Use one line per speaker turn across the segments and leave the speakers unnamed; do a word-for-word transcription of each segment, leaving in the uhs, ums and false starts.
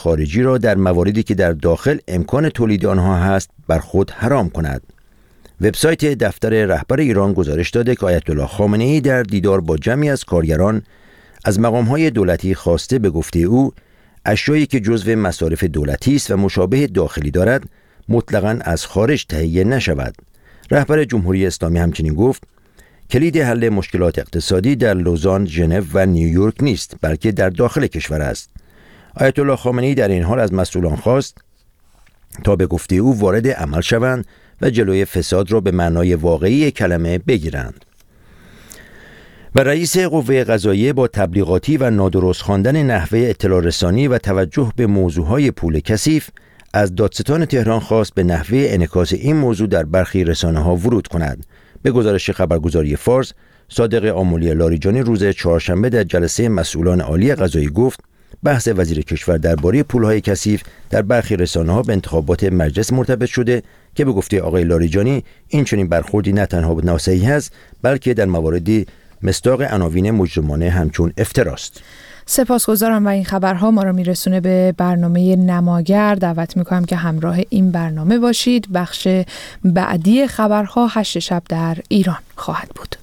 خارجی را در مواردی که در داخل امکان تولید آنها هست بر خود حرام کند. وبسایت دفتر رهبر ایران گزارش داده که آیت الله خامنه‌ای در دیدار با جمعی از کارگران از مقام‌های دولتی خواسته به گفته او اشیایی که جزو مصارف دولتی است و مشابه داخلی دارد مطلقاً از خارج تهیه نشود. رهبر جمهوری اسلامی همچنین گفت کلید حل مشکلات اقتصادی در لوزان، ژنو و نیویورک نیست، بلکه در داخل کشور است. آیت الله خامنه‌ای در این حال از مسئولان خواست تا به گفته او وارد عمل شوند و جلوی فساد را به معنای واقعی کلمه بگیرند. و رئیس قوه قضاییه با تبلیغاتی و نادرست خواندن نحوه اطلاع رسانی و توجه به موضوعهای پول کثیف از دادستان تهران خواست به نحوه انعکاس این موضوع در برخی رسانه‌ها ورود کند. به گزارش خبرگزاری فارس، صادق آملی لاریجانی روز چهارشنبه در جلسه مسئولان عالی قضایی گفت بحث وزیر کشور درباره پولهای کثیف در برخی رسانه‌ها به انتخابات مجلس مرتبط شده که به گفته آقای لاریجانی این چنین برخوردی نه تنها ناصحیح است بلکه در مواردی مصداق عناوین مجرمانه همچون افتراست.
سپاسگزارم و این خبرها ما را میرسونه به برنامه نماگر. دعوت میکنم که همراه این برنامه باشید. بخش بعدی خبرها هشت شب در ایران خواهد بود.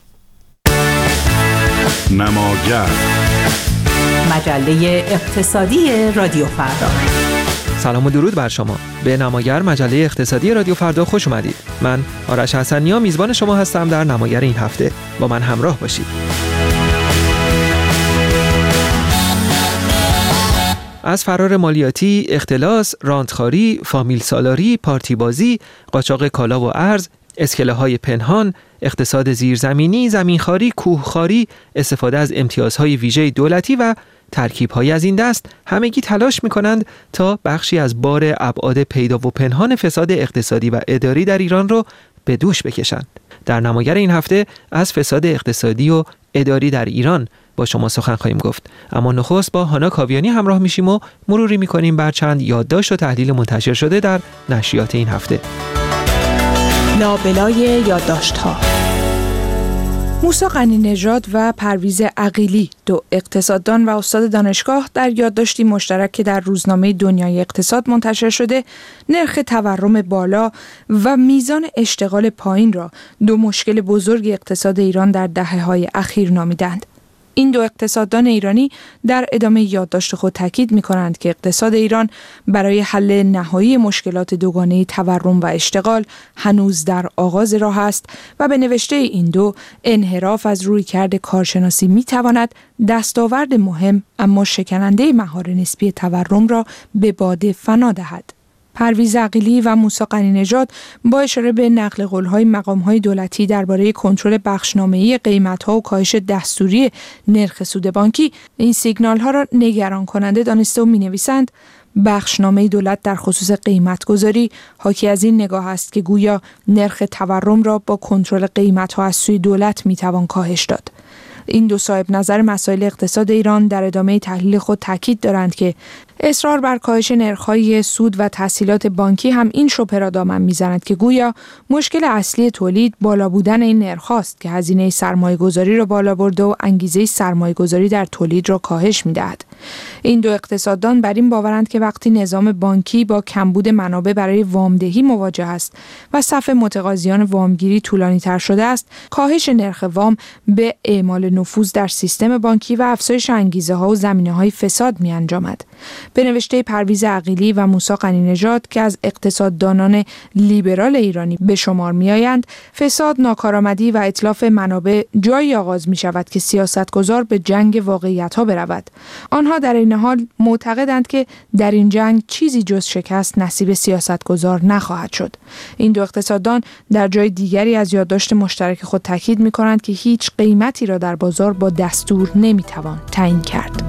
نماگر،
مجله اقتصادی رادیو فردا.
سلام و درود بر شما. به نماگر مجله اقتصادی رادیو فردا خوش اومدید. من آرش حسنیا میزبان شما هستم در نماگر این هفته. با من همراه باشید. از فرار مالیاتی، اختلاس، رانتخاری، فامیل سالاری، پارتی بازی، قاچاق کالا و ارز، اسکله‌های پنهان، اقتصاد زیرزمینی، زمینخواری، کوهخواری، استفاده از امتیازهای ویژه دولتی و ترکیب‌های از این دست همگی تلاش می‌کنند تا بخشی از بار ابعاد پیدا و پنهان فساد اقتصادی و اداری در ایران رو به دوش بکشند. در نماگر این هفته از فساد اقتصادی و اداری در ایران با شما سخن خواهیم گفت. اما نخست با هانا کاویانی همراه میشیم و مروری می‌کنیم بر چند یادداشت و تحلیل منتشر شده در نشریات این هفته.
لابلای یادداشت‌ها. موسی غنی‌نژاد و پرویز عقیلی، دو اقتصاددان و استاد دانشگاه، در یادداشتی مشترک که در روزنامه دنیای اقتصاد منتشر شده، نرخ تورم بالا و میزان اشتغال پایین را دو مشکل بزرگ اقتصاد ایران در دهه‌های اخیر نامیدند. این دو اقتصاددان ایرانی در ادامه یادداشت خود تاکید می‌کنند که اقتصاد ایران برای حل نهایی مشکلات دوگانه تورم و اشتغال هنوز در آغاز راه است و به نوشته این دو انحراف از رویکرد کارشناسی می‌تواند دستاورد مهم اما شکننده مهار نسبی تورم را به باد فنا دهد. پرویز عقیلی و موسی غنی‌نژاد با اشاره به نقل قول‌های مقام‌های دولتی درباره کنترل بخشنامه‌ای قیمت‌ها و کاهش دستوری نرخ سود بانکی این سیگنال‌ها را نگران کننده دانسته و می‌نویسند بخشنامه دولت در خصوص قیمت‌گذاری حاکی از این نگاه است که گویا نرخ تورم را با کنترل قیمت‌ها از سوی دولت می‌توان کاهش داد. این دو صاحب نظر مسائل اقتصاد ایران در ادامه تحلیل خود تاکید دارند که اصرار بر کاهش نرخ‌های سود و تسهیلات بانکی هم این شبهه را دامن می‌زند که گویا مشکل اصلی تولید بالا بودن این نرخ‌هاست که هزینه سرمایه‌گذاری را بالا برده و انگیزه سرمایه‌گذاری در تولید را کاهش می‌دهد. این دو اقتصاددان بر این باورند که وقتی نظام بانکی با کمبود منابع برای وامدهی مواجه است و صف متقاضیان وامگیری طولانی‌تر شده است، کاهش نرخ وام به اعمال نفوذ در سیستم بانکی و افزایش انگیزه‌ها و زمینه‌های فساد می‌انجامد. به نوشته پرویز عقیلی و موسی غنی‌نژاد که از اقتصاددانان لیبرال ایرانی به شمار می‌آیند، فساد، ناکارآمدی و اتلاف منابع جایی آغاز می‌شود که سیاستگزار به جنگ واقعیت‌ها برود. آنها در این حال معتقدند که در این جنگ چیزی جز شکست نصیب سیاستگزار نخواهد شد. این دو اقتصاددان در جای دیگری از یادداشت مشترک خود تاکید می‌کنند که هیچ قیمتی را در بازار با دستور نمی‌توان تعیین کرد.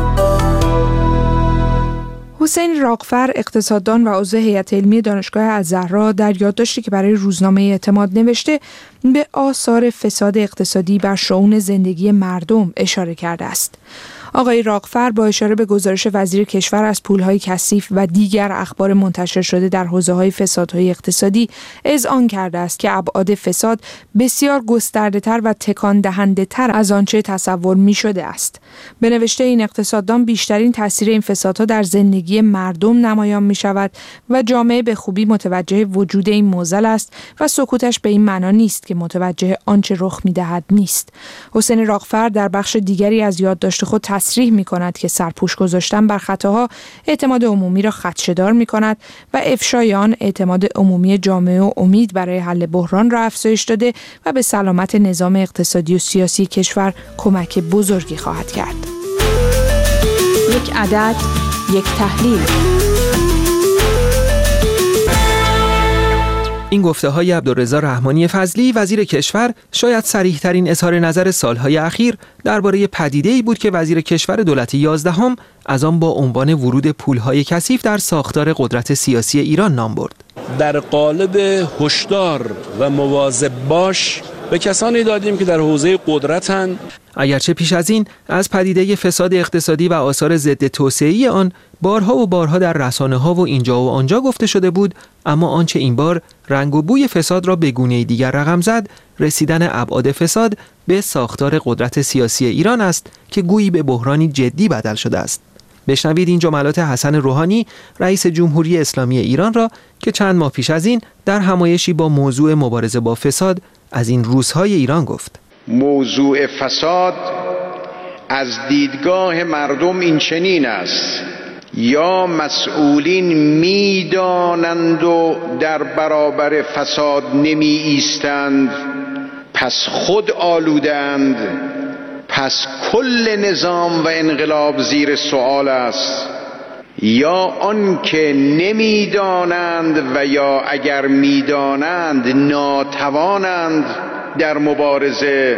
حسین راغفر، اقتصاددان و عضو هیئت علمی دانشگاه الزهرا، در یادداشتی که برای روزنامه اعتماد نوشته به آثار فساد اقتصادی بر شئون زندگی مردم اشاره کرده است. آقای راغفر با اشاره به گزارش وزیر کشور از پولهای کثیف و دیگر اخبار منتشر شده در حوزه‌های فسادهای اقتصادی اذعان کرده است که ابعاد فساد بسیار گسترده‌تر و تکان دهنده‌تر از آنچه تصور می‌شده است. به نوشته این اقتصاددان بیشترین تاثیر این فسادها در زندگی مردم نمایان می‌شود و جامعه به خوبی متوجه وجود این معضل است و سکوتش به این معنا نیست که متوجه آنچه رخ می‌دهد نیست. حسین راغفر در بخش دیگری از یادداشت خود تصریح می‌کند که سرپوش گذاشتن بر خطاها اعتماد عمومی را خدشه‌دار می‌کند و افشای آن اعتماد عمومی جامعه و امید برای حل بحران را افزایش داده و به سلامت نظام اقتصادی و سیاسی کشور کمک بزرگی خواهد کرد.
یک عدد، یک تحلیل.
این گفته‌های عبدالرضا رحمانی فضلی وزیر کشور شاید صریح‌ترین اظهار نظر سالهای اخیر درباره پدیده‌ای بود که وزیر کشور دولت یازدهم از آن با عنوان ورود پول‌های کثیف در ساختار قدرت سیاسی ایران نام برد.
در قالب هشدار و مواظب باش به کسانی دادیم که در حوزه قدرتند.
اگرچه پیش از این از پدیده فساد اقتصادی و آثار ضد توسعه‌ای آن بارها و بارها در رسانه‌ها و اینجا و آنجا گفته شده بود، اما آنچه این بار رنگ و بوی فساد را به گونه دیگر رقم زد، رسیدن ابعاد فساد به ساختار قدرت سیاسی ایران است که گویی به بحرانی جدی بدل شده است. بشنوید این جملات حسن روحانی رئیس جمهوری اسلامی ایران را که چند ماه پیش از این در همایشی با موضوع مبارزه با فساد از این روزهای ایران گفت.
موضوع فساد از دیدگاه مردم این چنین است: یا مسئولین میدانند و در برابر فساد نمی ایستند، پس خود آلودند، پس کل نظام و انقلاب زیر سؤال است، یا آن که نمیدانند و یا اگر میدانند ناتوانند در مبارزه،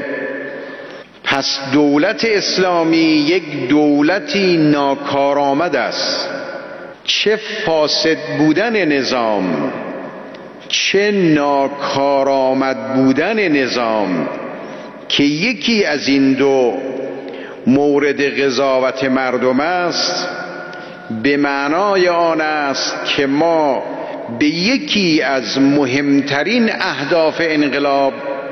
پس دولت اسلامی یک دولتی ناکارآمد است. چه فاسد بودن نظام، چه ناکارآمد بودن نظام که یکی از این دو مورد قضاوت مردم است، به معنای آن است که ما به یکی از مهمترین اهداف انقلاب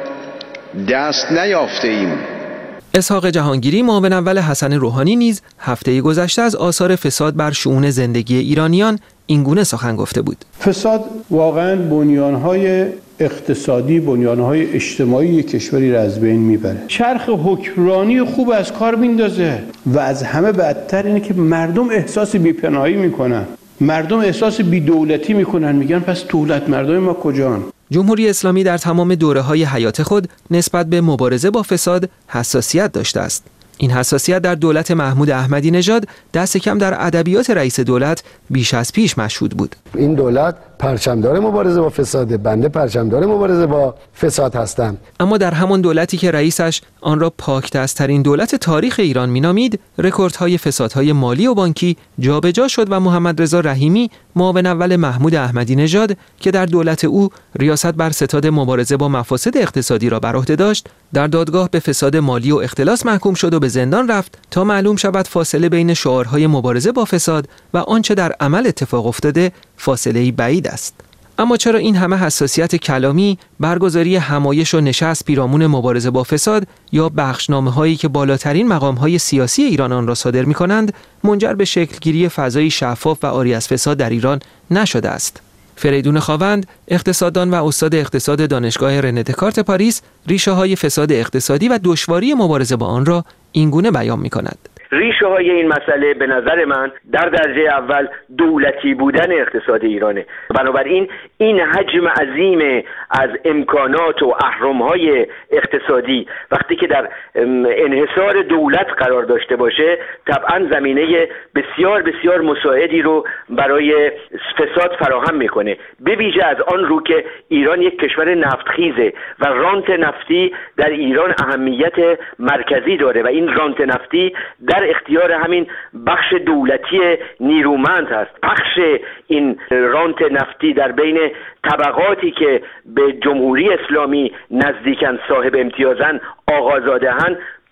دست نیافته ایم.
اسحاق جهانگیری معاون اول حسن روحانی نیز هفته گذشته از آثار فساد بر شؤون زندگی ایرانیان اینگونه سخن گفته بود.
فساد واقعاً بنیانهای اقتصادی، بنیانهای اجتماعی کشوری را از بین میبره. چرخ حکمرانی خوب از کار میندازه و از همه بدتر اینه که مردم احساس بی‌پناهی میکنن. مردم احساس بی‌دولتی میکنن، میگن پس دولت مردم ما کجان؟
جمهوری اسلامی در تمام دوره‌های حیات خود نسبت به مبارزه با فساد حساسیت داشته است. این حساسیت در دولت محمود احمدی نژاد دست کم در ادبیات رئیس دولت بیش از پیش مشهود بود.
این دولت پرچمدار مبارزه با فساد، بنده پرچمدار مبارزه با فساد هستم.
اما در همان دولتی که رئیسش آن را پاکدست‌ترین دولت تاریخ ایران مینامید، رکوردهای فسادهای مالی و بانکی جابجا شد و محمد رضا رحیمی معاون اول محمود احمدی نژاد که در دولت او ریاست بر ستاد مبارزه با مفاسد اقتصادی را بر عهده داشت، در دادگاه به فساد مالی و اختلاس محکوم شد و به زندان رفت تا معلوم شود فاصله بین شعارهای مبارزه با فساد و آنچه در عمل اتفاق افتاده فاصله‌ای بعید است. اما چرا این همه حساسیت کلامی، برگزاری همایش و نشست پیرامون مبارزه با فساد یا بخشنامه‌هایی که بالاترین مقام‌های سیاسی ایران آن را صادر می‌کنند منجر به شکلگیری فضایی شفاف و عاری از فساد در ایران نشده است؟ فریدون خاوند، اقتصاددان و استاد اقتصاد دانشگاه رنه دکارت پاریس، ریشه‌های فساد اقتصادی و دشواری مبارزه با آن را اینگونه بیان می‌کند.
ریشه های این مسئله به نظر من در درجه اول دولتی بودن اقتصاد ایرانه. بنابراین این حجم عظیم از امکانات و اهرم‌های اقتصادی وقتی که در انحصار دولت قرار داشته باشه، طبعا زمینه بسیار بسیار مساعدی رو برای فساد فراهم میکنه، به ویژه از آن رو که ایران یک کشور نفتخیزه و رانت نفتی در ایران اهمیت مرکزی داره و این رانت نفتی در اختیار همین بخش دولتی نیرومند هست. بخش این رانت نفتی در بین طبقاتی که به جمهوری اسلامی نزدیکن، صاحب امتیازن، آقازاده‌اند،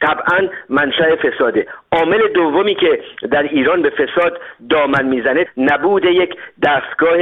طبعا منشأ فساده. عامل دومی که در ایران به فساد دامن میزنه نبود یک دستگاه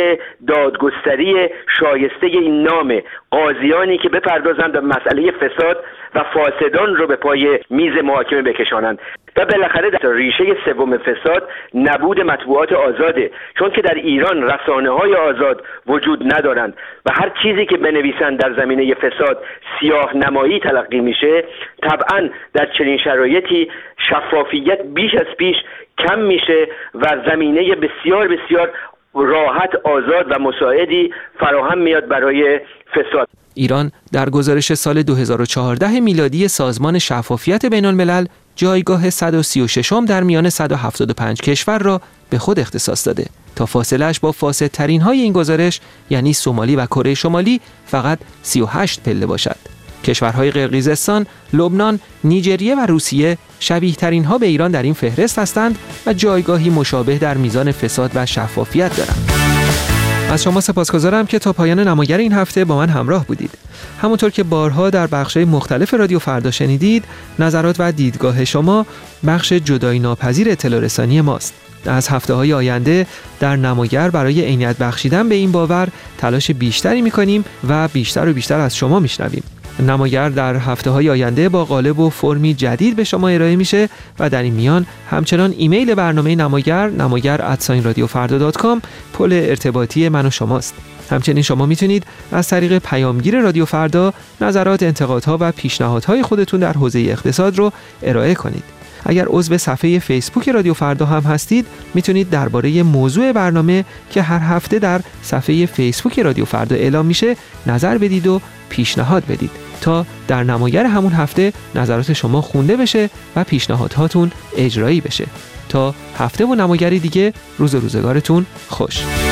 دادگستری شایسته این نام، قاضیانی که بپردازند به مسئله فساد و فاسدان رو به پای میز محاکمه بکشانند. و بالاخره در ریشه سوم فساد نبود مطبوعات آزاده، چون که در ایران رسانه‌های آزاد وجود ندارند و هر چیزی که بنویسند در زمینه فساد سیاه نمایی تلقی میشه. طبعا در چنین شرایطی شفافیت بیش از پیش کم میشه و زمینه بسیار بسیار راحت، آزاد و مساعدی فراهم میاد برای فساد.
ایران در گزارش سال دو هزار و چهارده میلادی سازمان شفافیت بین الملل جایگاه صد و سی و ششم در میان صد و هفتاد و پنج کشور را به خود اختصاص داده تا فاصله‌اش با فاسدترین های این گزارش یعنی سومالی و کره شمالی فقط سی و هشت پله باشد. کشورهای قرقیزستان، لبنان، نیجریه و روسیه شبیه ترین ها به ایران در این فهرست هستند و جایگاهی مشابه در میزان فساد و شفافیت دارند. از شما سپاسگزارم که تا پایان نماگر این هفته با من همراه بودید. همونطور که بارها در بخش‌های مختلف رادیو فردا شنیدید، نظرات و دیدگاه شما بخش جدایی ناپذیر اطلاع رسانی ماست. از هفته‌های آینده در نماگر برای عینیت بخشیدن به این باور تلاش بیشتری می‌کنیم و بیشتر و بیشتر از شما می‌شنویم. نماگر در هفته‌های آینده با قالب و فرمی جدید به شما ارائه میشه و در این میان همچنان ایمیل برنامه نماگر نماگر ات رادیو فردا دات کام پل ارتباطی من و شماست. همچنین شما میتونید از طریق پیامگیر رادیو فردا نظرات، انتقادها و پیشنهادهای خودتون در حوزه اقتصاد رو ارائه کنید. اگر عضو صفحه فیسبوک رادیو فردا هم هستید، میتونید درباره موضوع برنامه که هر هفته در صفحه فیسبوک رادیو فردا اعلام میشه نظر بدید و پیشنهاد بدید تا در نماگر همون هفته نظرات شما خونده بشه و پیشنهادهاتون اجرایی بشه. تا هفته و نماگری دیگه، روز و روزگارتون خوش.